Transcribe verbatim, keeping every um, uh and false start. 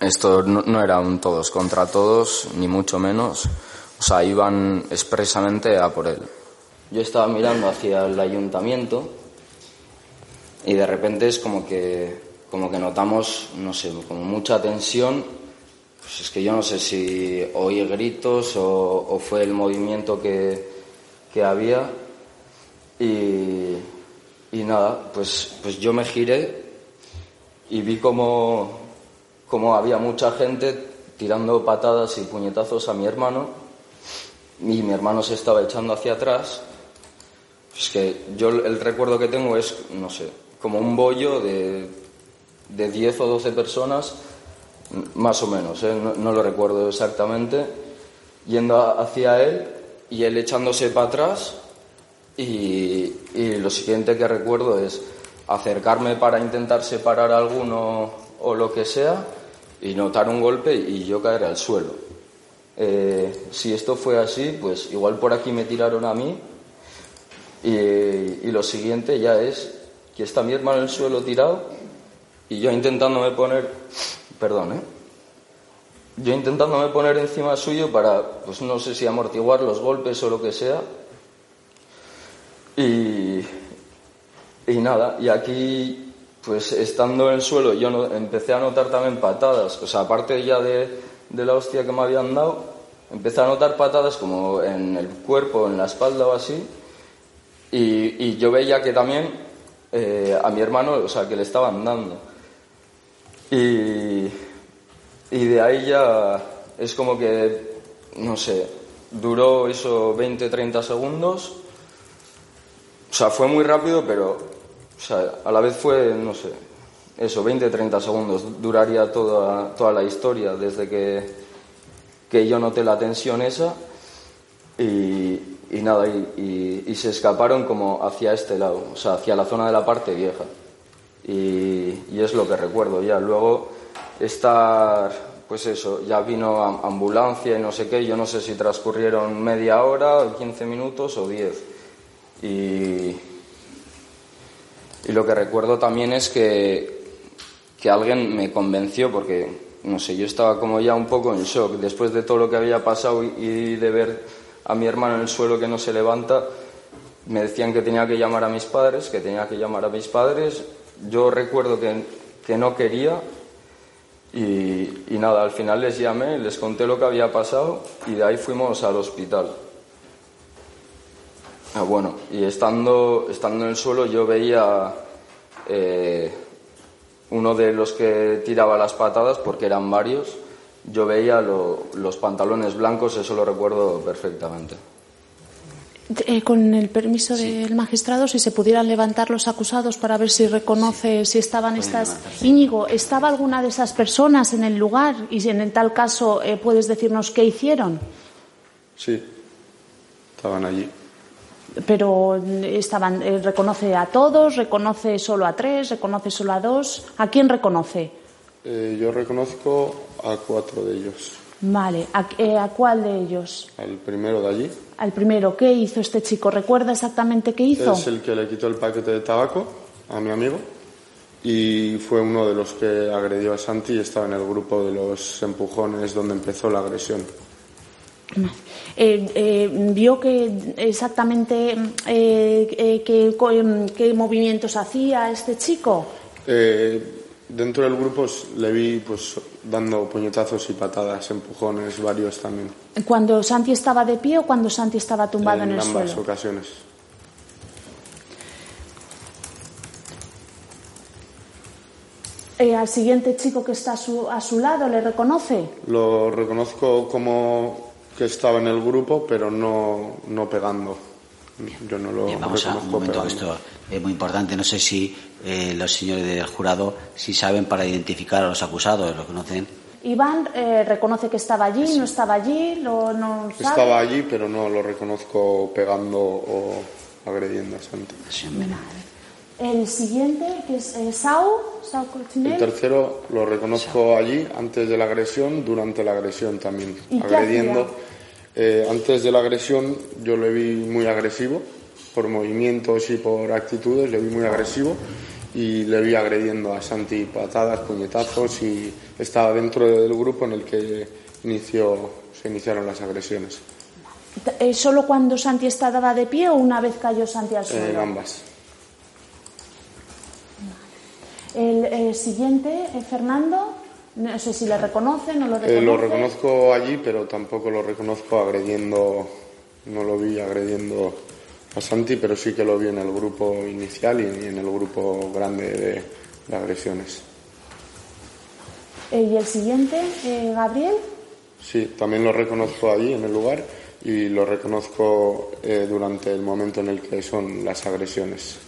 Esto no, no eran todos contra todos, ni mucho menos. O sea, iban expresamente a por él. Yo estaba mirando hacia el ayuntamiento y de repente es como que, como que notamos, no sé, como mucha tensión. Pues es que yo no sé si oí gritos o, o fue el movimiento que, que había. Y, y nada, pues, pues yo me giré y vi como, como había mucha gente tirando patadas y puñetazos a mi hermano y mi hermano se estaba echando hacia atrás. Pues que yo el recuerdo que tengo es, no sé, como un bollo de, de diez o doce personas, más o menos, ¿eh? no, no lo recuerdo exactamente, yendo a, hacia él y él echándose para atrás. Y, y lo siguiente que recuerdo es acercarme para intentar separar a alguno o lo que sea y notar un golpe y yo caer al suelo. Eh, si esto fue así, pues igual por aquí me tiraron a mí y, y lo siguiente ya es que está mi hermano en el suelo tirado y yo intentándome poner, perdón, ¿eh? yo intentándome poner encima suyo para, pues no sé si amortiguar los golpes o lo que sea. Y, y nada, y aquí, pues estando en el suelo, yo no, empecé a notar también patadas, o sea, aparte ya de, de la hostia que me habían dado, empecé a notar patadas como en el cuerpo, en la espalda o así, y, y yo veía que también eh, a mi hermano, o sea, que le estaban dando. Y, y de ahí ya es como que, no sé, duró eso veinte treinta segundos. O sea, fue muy rápido, pero o sea, a la vez fue, no sé, eso, veinte treinta segundos. Duraría toda, toda la historia desde que, que yo noté la tensión esa y, y nada, y, y, y se escaparon como hacia este lado, o sea, hacia la zona de la parte vieja. Y, y es lo que recuerdo ya. Luego estar, pues eso, ya vino ambulancia y no sé qué, yo no sé si transcurrieron media hora, quince minutos o diez. Y, y lo que recuerdo también es que, que alguien me convenció, porque, no sé, yo estaba como ya un poco en shock después de todo lo que había pasado y, y de ver a mi hermano en el suelo que no se levanta. Me decían que tenía que llamar a mis padres, que tenía que llamar a mis padres. Yo recuerdo que, que no quería y, y nada, al final les llamé, les conté lo que había pasado y de ahí fuimos al hospital. Ah, bueno, y estando, estando en el suelo yo veía eh, uno de los que tiraba las patadas, porque eran varios, yo veía lo, los pantalones blancos, eso lo recuerdo perfectamente. Eh, con el permiso sí. del magistrado, si se pudieran levantar los acusados para ver si reconoce sí. si estaban estas... Íñigo, ¿estaba alguna de esas personas en el lugar? Y si en el tal caso eh, puedes decirnos qué hicieron. Sí, estaban allí. Pero estaban, eh, ¿reconoce a todos? ¿Reconoce solo a tres? ¿Reconoce solo a dos? ¿A quién reconoce? Eh, yo reconozco a cuatro de ellos. Vale, ¿A, eh, ¿a cuál de ellos? Al primero de allí. Al primero, ¿qué hizo este chico? ¿Recuerda exactamente qué hizo? Es el que le quitó el paquete de tabaco a mi amigo y fue uno de los que agredió a Santi y estaba en el grupo de los empujones donde empezó la agresión. Eh, eh, ¿Vio que exactamente eh, eh, qué, qué movimientos hacía este chico? Eh, dentro del grupo le vi pues dando puñetazos y patadas, empujones, varios también. ¿Cuando Santi estaba de pie o cuando Santi estaba tumbado en, en el suelo? En ambas ocasiones. Eh, ¿Al siguiente chico que está a su, a su lado le reconoce? Lo reconozco como que estaba en el grupo, pero no, no pegando. Yo no lo Bien, vamos a un momento, pegando. Esto es muy importante. No sé si eh, los señores del jurado si saben para identificar a los acusados, ¿lo conocen? Iván eh, reconoce que estaba allí, sí. no estaba allí, lo, no sabe. Estaba allí, pero no lo reconozco pegando o agrediendo a Santi. Sí, el siguiente, que es eh, Sau, Sau Cortinel. El tercero lo reconozco allí, antes de la agresión, durante la agresión también, agrediendo. Eh, antes de la agresión yo le vi muy agresivo, por movimientos y por actitudes, le vi muy agresivo. y le vi agrediendo a Santi patadas, puñetazos, y estaba dentro del grupo en el que inició, se iniciaron las agresiones. Eh, ¿Solo cuando Santi estaba de pie o una vez cayó Santi al suelo? En ambas. El eh, siguiente, eh, Fernando, no sé si le reconoce, no lo reconoce. Eh, lo reconozco allí, pero tampoco lo reconozco agrediendo, no lo vi agrediendo a Santi, pero sí que lo vi en el grupo inicial y en el grupo grande de, de agresiones. Eh, ¿Y el siguiente, eh, Gabriel? Sí, también lo reconozco allí en el lugar y lo reconozco eh, durante el momento en el que son las agresiones.